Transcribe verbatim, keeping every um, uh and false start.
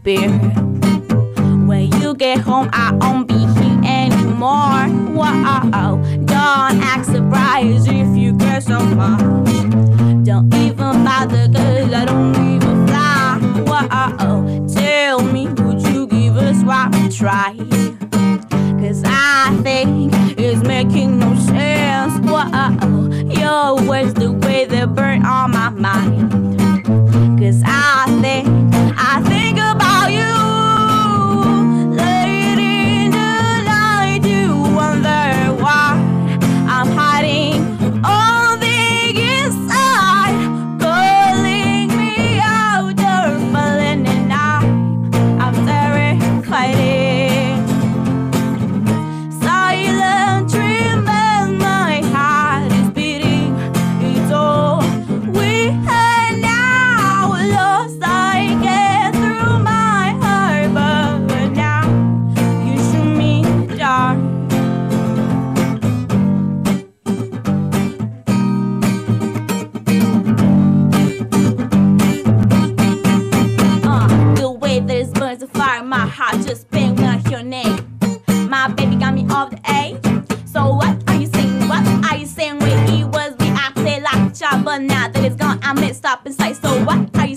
disappear. When you get home, I won't be here anymore. Whoa, don't act surprised if you get so far. Don't even bother, cause I don't even fly. Whoa, tell me, would you give a swap a try? Cause I think it's making no sense. Whoa, your words, the way they burn on my mind. Cause I think, I think about you late in the night. You wonder why I'm hiding on the inside, calling me out, you're falling, and I'm, I'm terrified. Silent dream and my heart is beating. It's all we had now. Lost I get through my heart, but now you shoot me dark. Uh, the way that it burns the fire, my heart just bang when I hear your name. My baby got me off the edge. So what are you saying? What are you saying? When he was, we acted like a child, but now that it's gone, I'm messed up inside. So what are you